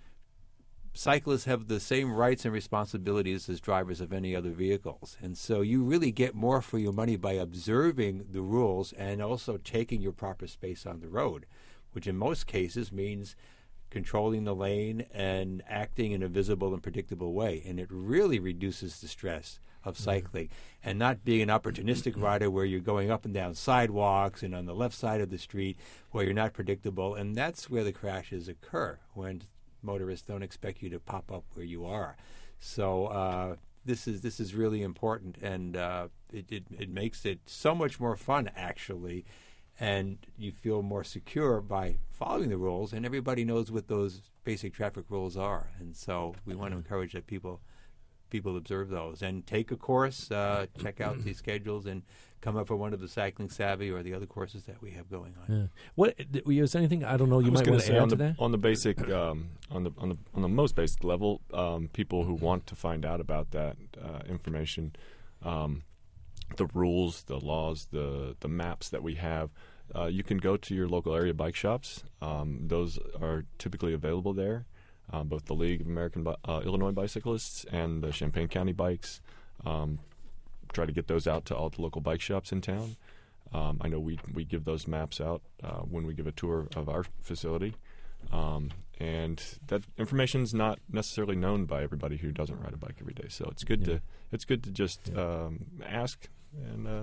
cyclists have the same rights and responsibilities as drivers of any other vehicles. And so you really get more for your money by observing the rules and also taking your proper space on the road, which in most cases means controlling the lane and acting in a visible and predictable way. And it really reduces the stress of cycling, and not being an opportunistic rider where you're going up and down sidewalks and on the left side of the street where you're not predictable. And that's where the crashes occur, when motorists don't expect you to pop up where you are. So uh, this is this is really important, and uh, it, it it makes it so much more fun, actually, and you feel more secure by following the rules, and everybody knows what those basic traffic rules are. And so we want to encourage that people people observe those and take a course, uh, check out the schedules, and come up for one of the Cycling Savvy or the other courses that we have going on. Yeah. What is anything I don't know you I was might want to say add on to the, that? On the basic, um, on the on the on the most basic level, um, people who want to find out about that uh, information, um, the rules, the laws, the the maps that we have, uh, you can go to your local area bike shops. Um, those are typically available there. Uh, both the League of American Bi- uh, Illinois Bicyclists and the Champaign County Bikes um, try to get those out to all the local bike shops in town. Um, I know we we give those maps out uh, when we give a tour of our facility, um, and that information is not necessarily known by everybody who doesn't ride a bike every day. So it's good yeah. to it's good to just um, ask and uh,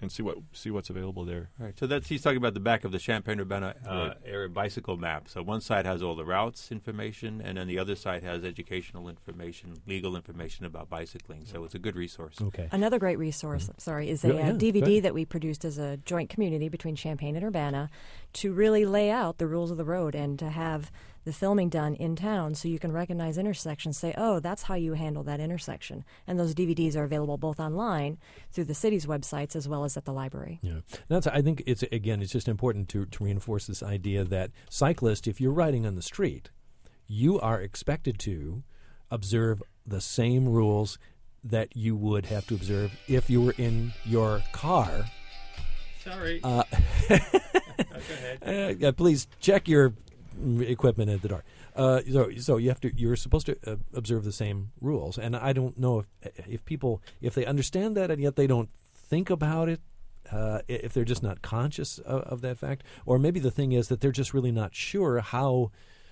and see what see what's available there. All right. So that's he's talking about the back of the Champaign-Urbana uh, Right. area bicycle map. So one side has all the routes information, and then the other side has educational information, legal information about bicycling. So it's a good resource. Okay. Another great resource, Mm-hmm. sorry, is a Yeah, uh, yeah, D V go D ahead. that we produced as a joint community between Champaign and Urbana to really lay out the rules of the road and to have the filming done in town so you can recognize intersections, say, oh, that's how you handle that intersection. And those D V Ds are available both online through the city's websites as well as at the library. Yeah, that's. I think it's again, it's just important to to reinforce this idea that cyclists, if you're riding on the street, you are expected to observe the same rules that you would have to observe if you were in your car. Sorry. Uh, Go ahead. uh, please check your equipment at the door. Uh, so, so you have to. You're supposed to uh, observe the same rules, and I don't know if if people if they understand that and yet they don't think about it. Uh, if they're just not conscious of, of that fact, or maybe the thing is that they're just really not sure how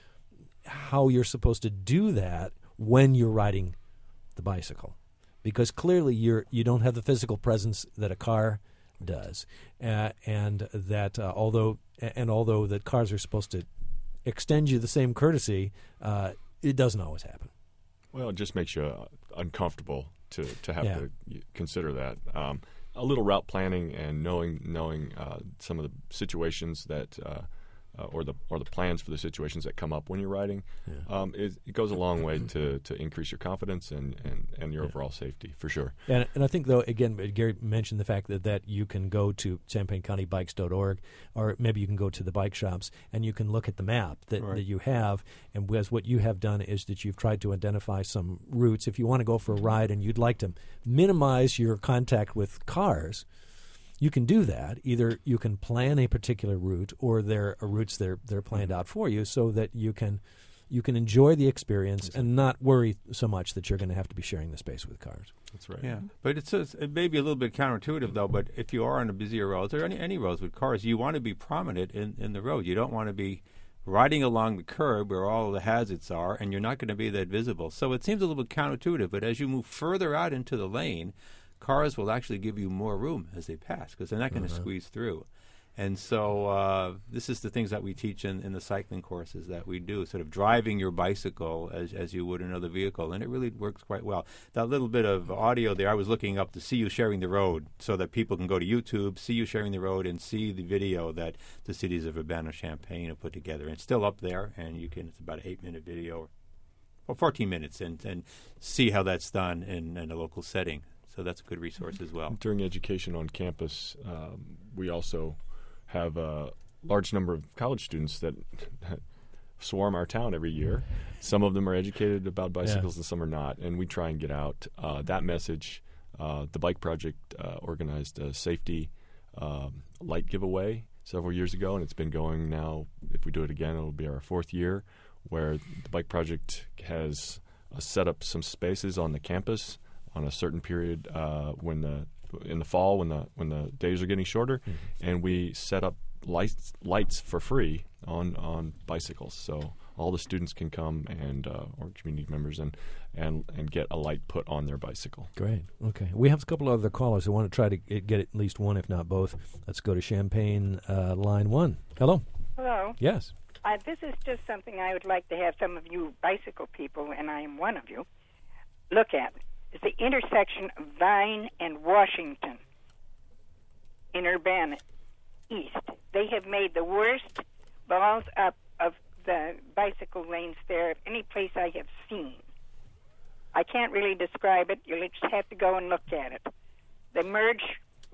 how you're supposed to do that when you're riding the bicycle, because clearly you're you don't have the physical presence that a car does, uh, and that uh, although and although that cars are supposed to extend you the same courtesy, uh, it doesn't always happen. Well, it just makes you uh, uncomfortable to, to have Yeah. to y- consider that. Um, a little route planning and knowing knowing uh, some of the situations that uh, uh, or the or the plans for the situations that come up when you're riding, Yeah. um, it, it goes a long way to, to increase your confidence and, and, and your Yeah. overall safety for sure. And, and I think, though, again, Gary mentioned the fact that, that you can go to champaign county bikes dot org, or maybe you can go to the bike shops, and you can look at the map that, Right. that you have. And as what you have done is that you've tried to identify some routes. If you want to go for a ride and you'd like to minimize your contact with cars, you can do that. Either you can plan a particular route, or there are routes that are, that are planned out for you, so that you can you can enjoy the experience and not worry so much that you're going to have to be sharing the space with cars. That's right. Yeah, but it's a, it may be a little bit counterintuitive, though. But if you are on a busier roads or any, any roads with cars, you want to be prominent in, in the road. You don't want to be riding along the curb where all the hazards are, and you're not going to be that visible. So it seems a little bit counterintuitive. But as you move further out into the lane, cars will actually give you more room as they pass because they're not going to Uh-huh. squeeze through. And so uh, this is the things that we teach in, in the cycling courses that we do, sort of driving your bicycle as as you would another vehicle, and it really works quite well. That little bit of audio there, I was looking up to See You Sharing the Road so that people can go to YouTube, See You Sharing the Road, and see the video that the cities of Urbana-Champaign have put together. And it's still up there, and you can, it's about an eight-minute video, or fourteen minutes, and, and see how that's done in, in a local setting. So that's a good resource as well. During education on campus, um, we also have a large number of college students that swarm our town every year. Some of them are educated about bicycles, Yeah. and some are not. And we try and get out uh, that message. Uh, the Bike Project uh, organized a safety um, light giveaway several years ago, and it's been going now. If we do it again, it'll be our fourth year, where the Bike Project has uh, set up some spaces on the campus on a certain period uh, when the in the fall when the when the days are getting shorter, Mm-hmm. and we set up lights lights for free on on bicycles, so all the students can come and uh, or community members and and and get a light put on their bicycle. Great. Okay. We have a couple of other callers who want to try to get get at least one, if not both. Let's go to Champaign, uh, line one. Hello. Hello. Yes. Uh, this is just something I would like to have some of you bicycle people, and I am one of you, look at. It's the intersection of Vine and Washington in Urbana East. They have made the worst balls up of the bicycle lanes there of any place I have seen. I can't really describe it. You'll just have to go and look at it. They merge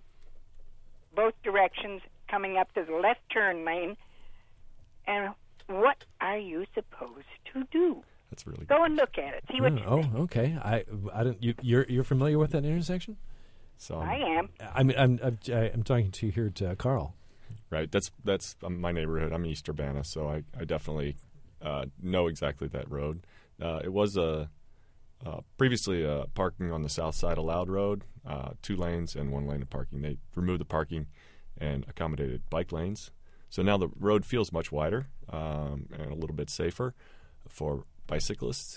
both directions coming up to the left turn lane. And what are you supposed to do? That's really Go and look at it. See what Mm, you oh, think. okay. I I don't. You, you're you're familiar with that intersection? so. I am. I mean, I'm I'm, I'm talking to you here to uh, Carl. Right. That's that's um, my neighborhood. I'm East Urbana, so I, I definitely uh, know exactly that road. Uh, it was a uh, previously a parking on the south side allowed road, uh, two lanes and one lane of parking. They removed the parking and accommodated bike lanes. So now the road feels much wider um, and a little bit safer for bicyclists.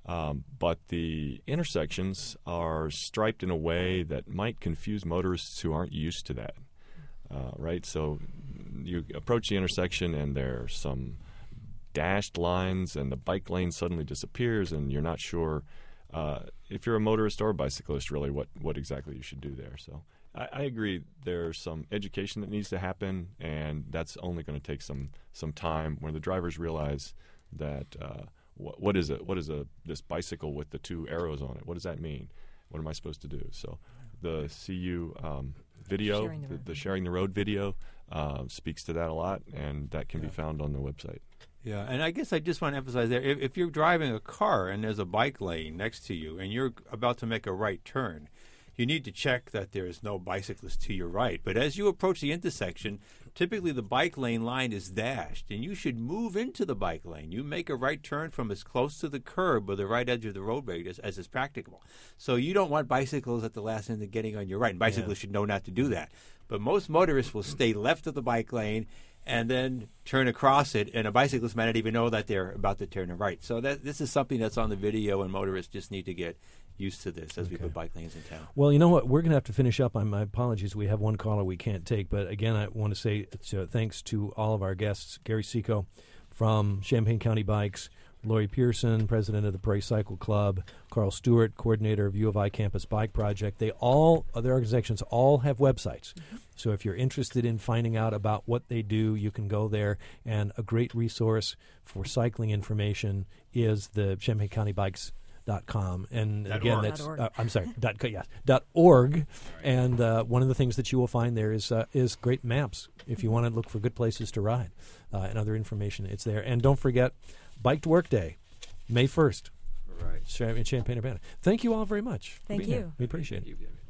Um, but the intersections are striped in a way that might confuse motorists who aren't used to that, uh, right? So you approach the intersection and there are some dashed lines and the bike lane suddenly disappears and you're not sure uh, if you're a motorist or a bicyclist really what, what exactly you should do there. So I, I agree there's some education that needs to happen, and that's only going to take some, some time where the drivers realize that uh, what, what is it? What is a this bicycle with the two arrows on it? What does that mean? What am I supposed to do? So the C U um, video, Sharing the the, road. the Sharing the Road video uh, speaks to that a lot, and that can be found on the website. Yeah, and I guess I just want to emphasize there, if, if you're driving a car and there's a bike lane next to you and you're about to make a right turn, you need to check that there is no bicyclist to your right. But as you approach the intersection, typically the bike lane line is dashed, and you should move into the bike lane. You make a right turn from as close to the curb or the right edge of the roadway as, as is practicable. So you don't want bicycles at the last end of getting on your right, and bicyclists yeah. should know not to do that. But most motorists will stay left of the bike lane and then turn across it, and a bicyclist might not even know that they're about to turn right. So that this is something that's on the video, and motorists just need to get used to this as okay. we put bike lanes in town. Well, you know what? We're going to have to finish up. My apologies. We have one caller we can't take. But again, I want to say uh, thanks to all of our guests, Gary Seco from Champaign County Bikes, Lori Pearson, president of the Prairie Cycle Club, Carl Stewart, coordinator of U of I Campus Bike Project. They all, their organizations all have websites. Mm-hmm. So if you're interested in finding out about what they do, you can go there. And a great resource for cycling information is the Champaign County Bikes dot com, and dot again org. that's Dot org. uh, I'm sorry dot co- yes dot org, and uh, one of the things that you will find there is uh, is great maps if you want to look for good places to ride uh, and other information. It's there, and don't forget Bike to Work Day, May first, Right. in Champaign-Urbana. Thank you all very much. Thank for being you. here. We appreciate it. You, David.